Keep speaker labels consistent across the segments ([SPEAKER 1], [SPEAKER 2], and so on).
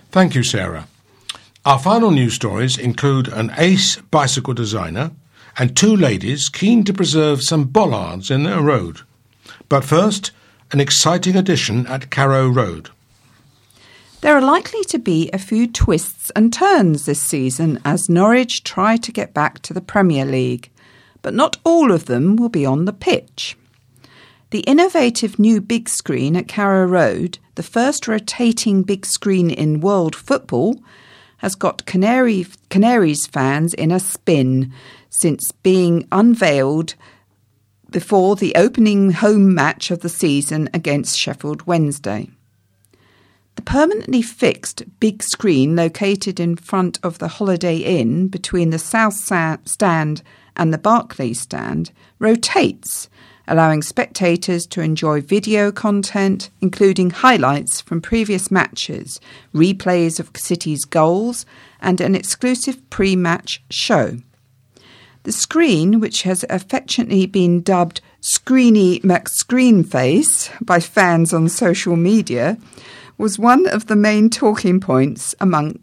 [SPEAKER 1] Thank you, Sarah. Our final news stories include an ace bicycle designer and two ladies keen to preserve some bollards in their road. But first, an exciting addition at Carrow Road.
[SPEAKER 2] There are likely to be a few twists and turns this season as Norwich try to get back to the Premier League, but not all of them will be on the pitch. The innovative new big screen at Carrow Road, the first rotating big screen in world football, has got Canaries fans in a spin since being unveiled before the opening home match of the season against Sheffield Wednesday. The permanently fixed big screen located in front of the Holiday Inn between the South Stand and the Barclays Stand rotates, allowing spectators to enjoy video content, including highlights from previous matches, replays of City's goals, and an exclusive pre-match show. The screen, which has affectionately been dubbed Screeny McScreenface by fans on social media, was one of the main talking points among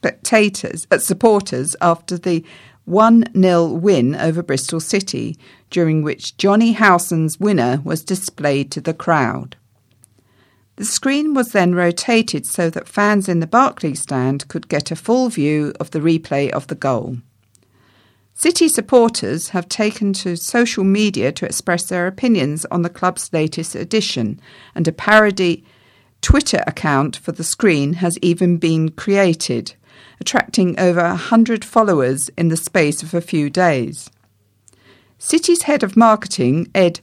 [SPEAKER 2] supporters after the 1-0 win over Bristol City, during which Johnny Howson's winner was displayed to the crowd. The screen was then rotated so that fans in the Barclays Stand could get a full view of the replay of the goal. City supporters have taken to social media to express their opinions on the club's latest addition, and a parody Twitter account for the screen has even been created, attracting over 100 followers in the space of a few days. City's head of marketing, Ed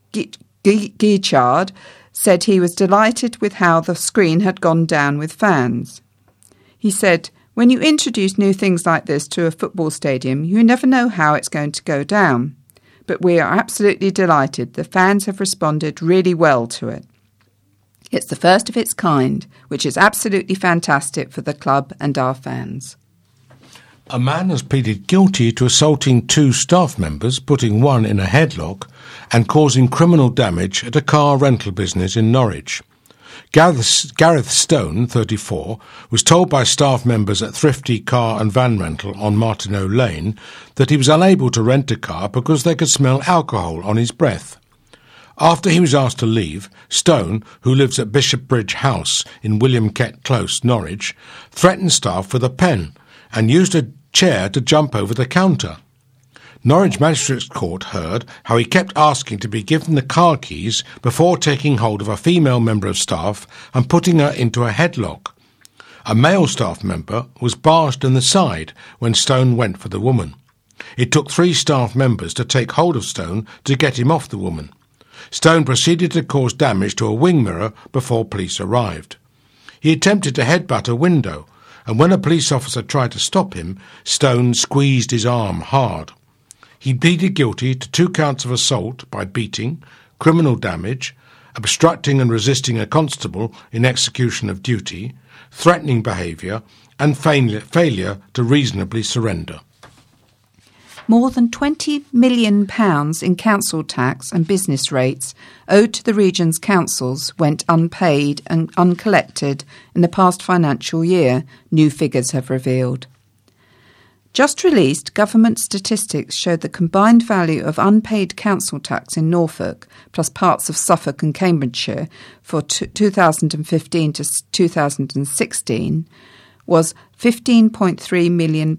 [SPEAKER 2] Geachard, said he was delighted with how the screen had gone down with fans. He said, "When you introduce new things like this to a football stadium, you never know how it's going to go down. But we are absolutely delighted. The fans have responded really well to it. It's the first of its kind, which is absolutely fantastic for the club and our fans."
[SPEAKER 1] A man has pleaded guilty to assaulting two staff members, putting one in a headlock, and causing criminal damage at a car rental business in Norwich. Gareth Stone, 34, was told by staff members at Thrifty Car and Van Rental on Martineau Lane that he was unable to rent a car because they could smell alcohol on his breath. After he was asked to leave, Stone, who lives at Bishopbridge House in William Kett Close, Norwich, threatened staff with a pen and used a chair to jump over the counter. Norwich Magistrates Court heard how he kept asking to be given the car keys before taking hold of a female member of staff and putting her into a headlock. A male staff member was barged in the side when Stone went for the woman. It took 3 staff members to take hold of Stone to get him off the woman. Stone proceeded to cause damage to a wing mirror before police arrived. He attempted to headbutt a window, and when a police officer tried to stop him, Stone squeezed his arm hard. He pleaded guilty to 2 counts of assault by beating, criminal damage, obstructing and resisting a constable in execution of duty, threatening behaviour, and failure to reasonably surrender.
[SPEAKER 2] More than £20 million in council tax and business rates owed to the region's councils went unpaid and uncollected in the past financial year, new figures have revealed. Just released government statistics showed the combined value of unpaid council tax in Norfolk, plus parts of Suffolk and Cambridgeshire, for 2015 to 2016 was £15.3 million,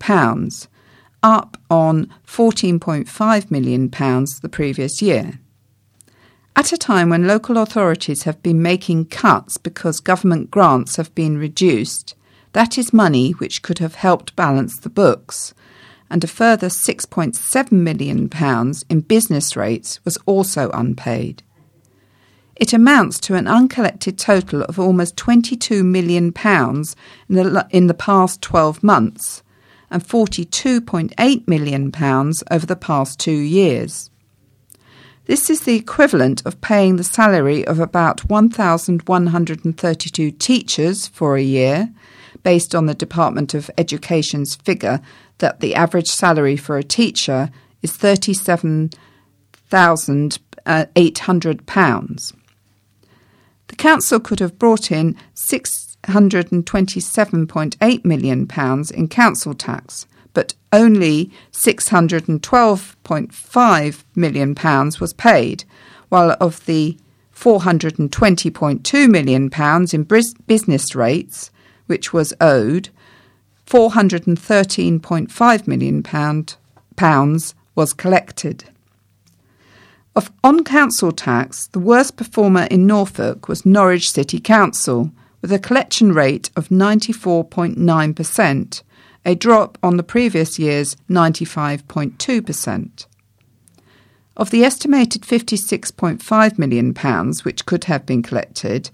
[SPEAKER 2] up on £14.5 million the previous year. At a time when local authorities have been making cuts because government grants have been reduced, that is money which could have helped balance the books, and a further £6.7 million in business rates was also unpaid. It amounts to an uncollected total of almost £22 million in the past 12 months, and £42.8 million over the past 2 years. This is the equivalent of paying the salary of about 1,132 teachers for a year, based on the Department of Education's figure that the average salary for a teacher is £37,800. The council could have brought in £827.8 million in council tax, but only £612.5 million was paid, while of the £420.2 million in business rates, which was owed, £413.5 million was collected. On council tax, the worst performer in Norfolk was Norwich City Council, with a collection rate of 94.9%, a drop on the previous year's 95.2%. Of the estimated £56.5 million which could have been collected,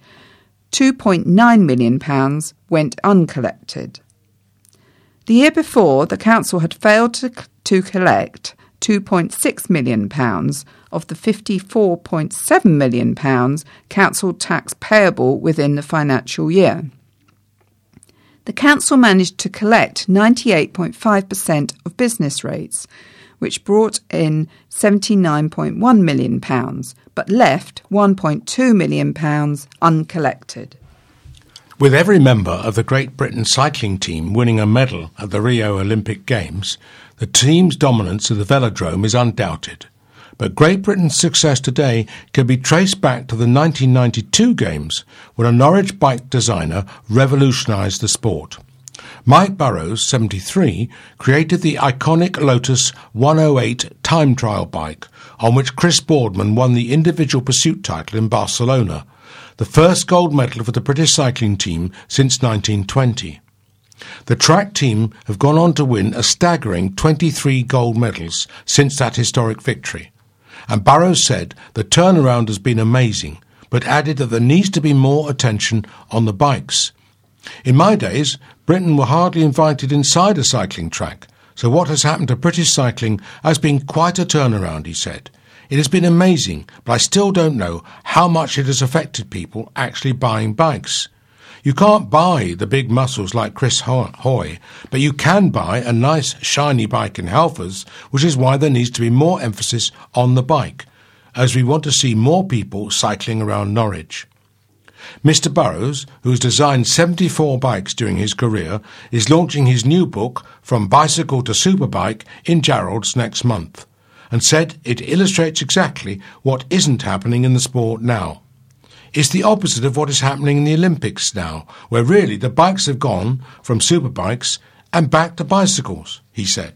[SPEAKER 2] £2.9 million went uncollected. The year before, the council had failed to collect £2.6 million of the £54.7 million council tax payable within the financial year. The council managed to collect 98.5% of business rates, which brought in £79.1 million, but left £1.2 million uncollected.
[SPEAKER 1] With every member of the Great Britain cycling team winning a medal at the Rio Olympic Games, the team's dominance of the velodrome is undoubted. But Great Britain's success today can be traced back to the 1992 Games, when a Norwich bike designer revolutionised the sport. Mike Burrows, 73, created the iconic Lotus 108 time trial bike, on which Chris Boardman won the individual pursuit title in Barcelona, the first gold medal for the British cycling team since 1920. The track team have gone on to win a staggering 23 gold medals since that historic victory. And Burrows said the turnaround has been amazing, but added that there needs to be more attention on the bikes. In my days, Britain were hardly invited inside a cycling track, so what has happened to British cycling has been quite a turnaround, he said. It has been amazing, but I still don't know how much it has affected people actually buying bikes. You can't buy the big muscles like Chris Hoy, but you can buy a nice shiny bike in Halfords, which is why there needs to be more emphasis on the bike, as we want to see more people cycling around Norwich. Mr. Burrows, who's designed 74 bikes during his career, is launching his new book, From Bicycle to Superbike, in Jarrold's next month, and said it illustrates exactly what isn't happening in the sport now. It's the opposite of what is happening in the Olympics now, where really the bikes have gone from superbikes and back to bicycles, he said.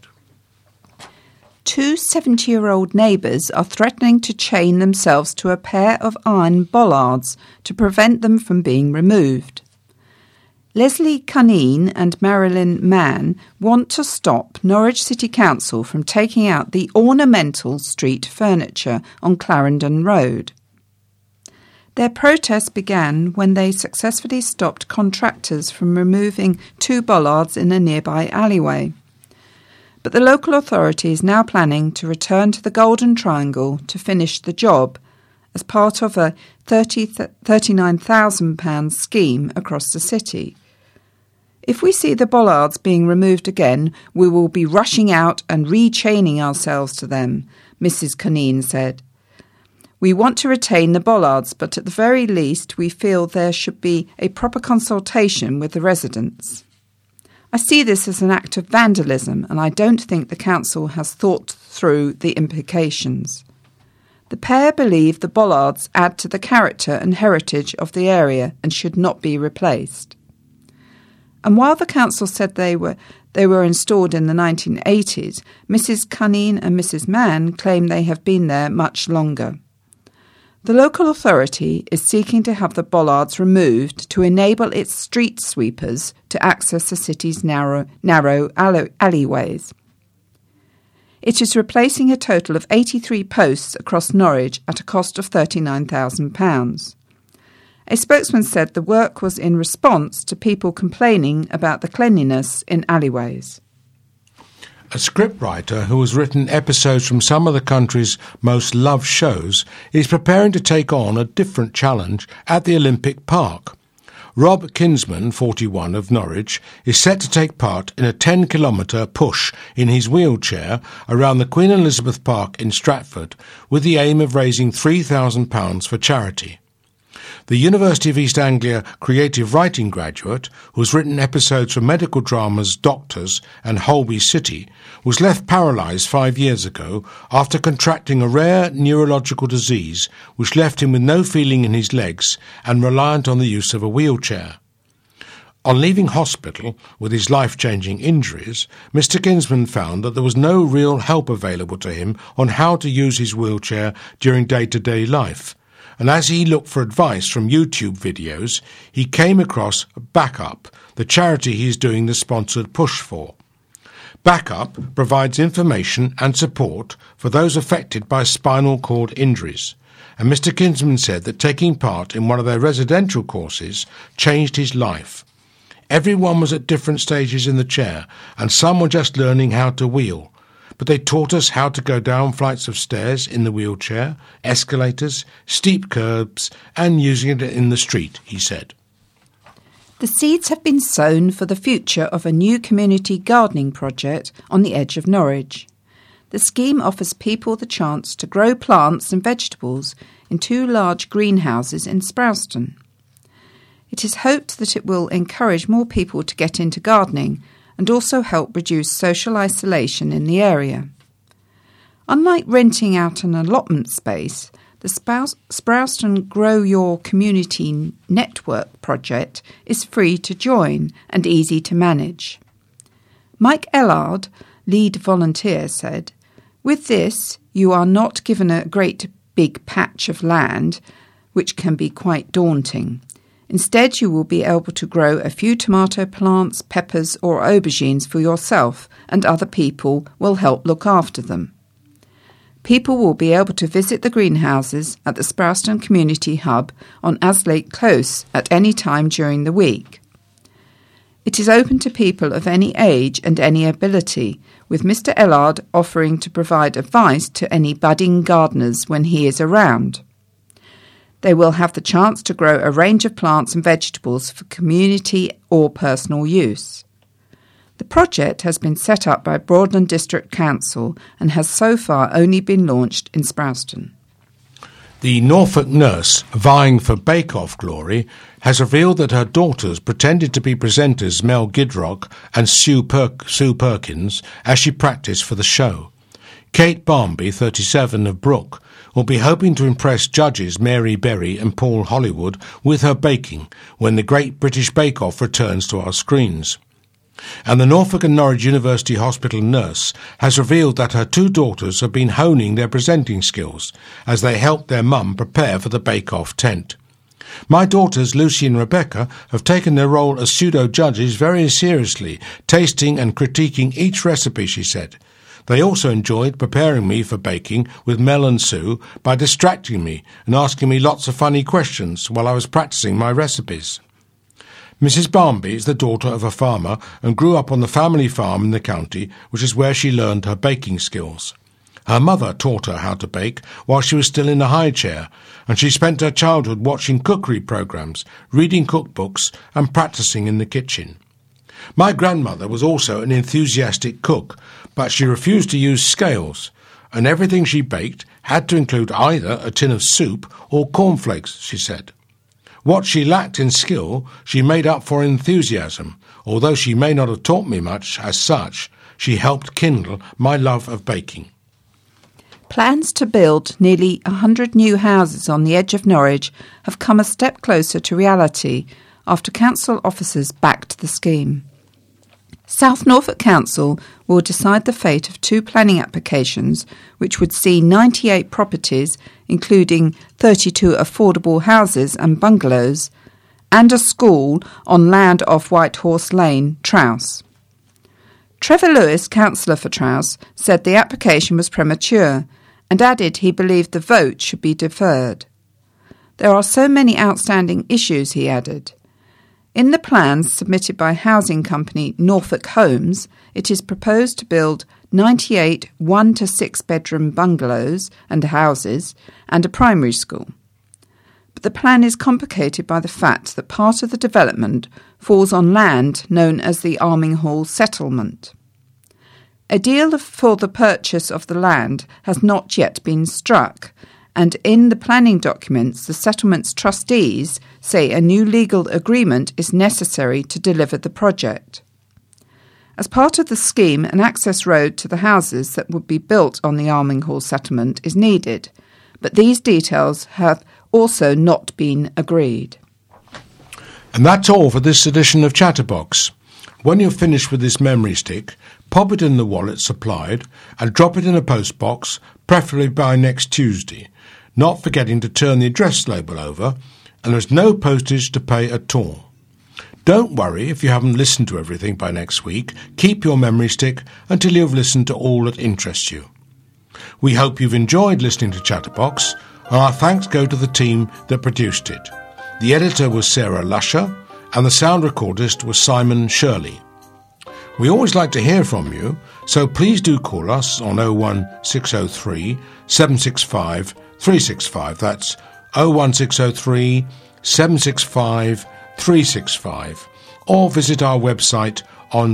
[SPEAKER 2] Two 70-year-old neighbours are threatening to chain themselves to a pair of iron bollards to prevent them from being removed. Leslie Cunneen and Marilyn Mann want to stop Norwich City Council from taking out the ornamental street furniture on Clarendon Road. Their protest began when they successfully stopped contractors from removing two bollards in a nearby alleyway. But the local authority is now planning to return to the Golden Triangle to finish the job as part of a £39,000 scheme across the city. If we see the bollards being removed again, we will be rushing out and rechaining ourselves to them, Mrs. Cunneen said. We want to retain the bollards, but at the very least we feel there should be a proper consultation with the residents. I see this as an act of vandalism, and I don't think the council has thought through the implications. The pair believe the bollards add to the character and heritage of the area and should not be replaced. And while the council said they were installed in the 1980s, Mrs. Cunneen and Mrs. Mann claim they have been there much longer. The local authority is seeking to have the bollards removed to enable its street sweepers to access the city's narrow alleyways. It is replacing a total of 83 posts across Norwich at a cost of £39,000. A spokesman said the work was in response to people complaining about the cleanliness in alleyways.
[SPEAKER 1] A scriptwriter who has written episodes from some of the country's most loved shows is preparing to take on a different challenge at the Olympic Park. Rob Kinsman, 41, of Norwich, is set to take part in a 10-kilometre push in his wheelchair around the Queen Elizabeth Park in Stratford with the aim of raising £3,000 for charity. The University of East Anglia creative writing graduate, who's written episodes for medical dramas Doctors and Holby City, was left paralysed 5 years ago after contracting a rare neurological disease which left him with no feeling in his legs and reliant on the use of a wheelchair. On leaving hospital with his life-changing injuries, Mr. Kinsman found that there was no real help available to him on how to use his wheelchair during day-to-day life. And as he looked for advice from YouTube videos, he came across Backup, the charity he is doing the sponsored push for. Backup provides information and support for those affected by spinal cord injuries, and Mr. Kinsman said that taking part in one of their residential courses changed his life. Everyone was at different stages in the chair, and some were just learning how to wheel. But they taught us how to go down flights of stairs in the wheelchair, escalators, steep curbs, and using it in the street, he said.
[SPEAKER 2] The seeds have been sown for the future of a new community gardening project on the edge of Norwich. The scheme offers people the chance to grow plants and vegetables in 2 large greenhouses in Sprowston. It is hoped that it will encourage more people to get into gardening and also help reduce social isolation in the area. Unlike renting out an allotment space, the Sprowston Grow Your Community Network project is free to join and easy to manage. Mike Ellard, lead volunteer, said, "With this, you are not given a great big patch of land, which can be quite daunting. Instead, you will be able to grow a few tomato plants, peppers or aubergines for yourself, and other people will help look after them. People will be able to visit the greenhouses at the Sprowston Community Hub on Aslake Close at any time during the week. It is open to people of any age and any ability, with Mr. Ellard offering to provide advice to any budding gardeners when he is around. They will have the chance to grow a range of plants and vegetables for community or personal use. The project has been set up by Broadland District Council and has so far only been launched in Sprowston."
[SPEAKER 1] The Norfolk nurse, vying for bake-off glory, has revealed that her daughters pretended to be presenters Mel Gidrock and Sue Perkins as she practised for the show. Kate Barmby, 37, of Brook, will be hoping to impress judges Mary Berry and Paul Hollywood with her baking when the Great British Bake Off returns to our screens. And the Norfolk and Norwich University Hospital nurse has revealed that her 2 daughters have been honing their presenting skills as they helped their mum prepare for the Bake Off tent. "My daughters, Lucy and Rebecca, have taken their role as pseudo-judges very seriously, tasting and critiquing each recipe," she said. "They also enjoyed preparing me for baking with Mel and Sue by distracting me and asking me lots of funny questions while I was practising my recipes." Mrs. Barmby is the daughter of a farmer and grew up on the family farm in the county, which is where she learned her baking skills. Her mother taught her how to bake while she was still in a high chair, and she spent her childhood watching cookery programs, reading cookbooks and practising in the kitchen. "My grandmother was also an enthusiastic cook, but she refused to use scales, and everything she baked had to include either a tin of soup or cornflakes," she said. "What she lacked in skill, she made up for in enthusiasm. Although she may not have taught me much as such, she helped kindle my love of baking."
[SPEAKER 2] Plans to build nearly 100 new houses on the edge of Norwich have come a step closer to reality after council officers backed the scheme. South Norfolk Council will decide the fate of 2 planning applications which would see 98 properties, including 32 affordable houses and bungalows, and a school on land off White Horse Lane, Trowse. Trevor Lewis, councillor for Trowse, said the application was premature and added he believed the vote should be deferred. "There are so many outstanding issues," he added. In the plans submitted by housing company Norfolk Homes, it is proposed to build 98 1- to 6-bedroom bungalows and houses and a primary school. But the plan is complicated by the fact that part of the development falls on land known as the Arming Hall Settlement. A deal for the purchase of the land has not yet been struck, and in the planning documents, the settlement's trustees say a new legal agreement is necessary to deliver the project. As part of the scheme, an access road to the houses that would be built on the Arminghall settlement is needed, but these details have also not been agreed.
[SPEAKER 1] And that's all for this edition of Chatterbox. When you're finished with this memory stick, pop it in the wallet supplied and drop it in a postbox, preferably by next Tuesday, not forgetting to turn the address label over, and there's no postage to pay at all. Don't worry if you haven't listened to everything by next week. Keep your memory stick until you've listened to all that interests you. We hope you've enjoyed listening to Chatterbox, and our thanks go to the team that produced it. The editor was Sarah Lusher, and the sound recordist was Simon Shirley. We always like to hear from you, so please do call us on 01603 765 365. That's 01603 765 365. Or visit our website on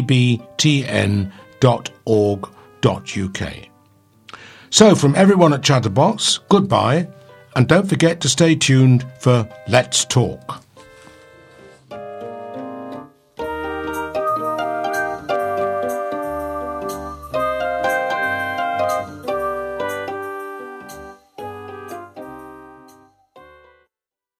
[SPEAKER 1] cbtn.org.uk. So from everyone at Chatterbox, goodbye, and don't forget to stay tuned for Let's Talk.